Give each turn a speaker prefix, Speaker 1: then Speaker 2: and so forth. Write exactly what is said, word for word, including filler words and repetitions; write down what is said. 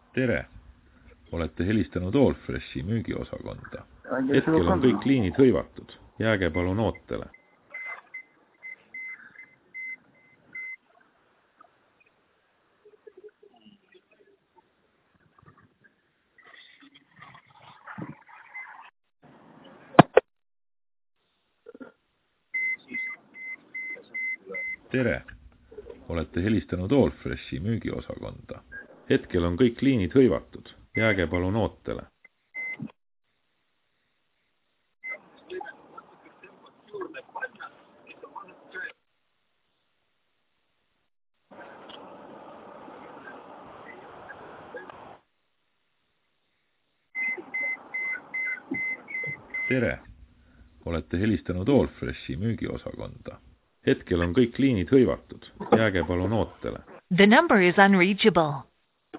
Speaker 1: Tere! Olete helistanud Allfreshi müügiosakonda. Hetkel on kõik liinid hõivatud. Jääge palun ootele. Tere! Olete helistanud Allfreshi müügiosakonda. Hetkel on kõik liinid hõivatud. Jääge palun ootele. Tere! Olete helistanud Allfreshi müügiosakonda. Hetkel on kõik liinid hõivatud. Jääge palun ootele.
Speaker 2: The number is unreachable.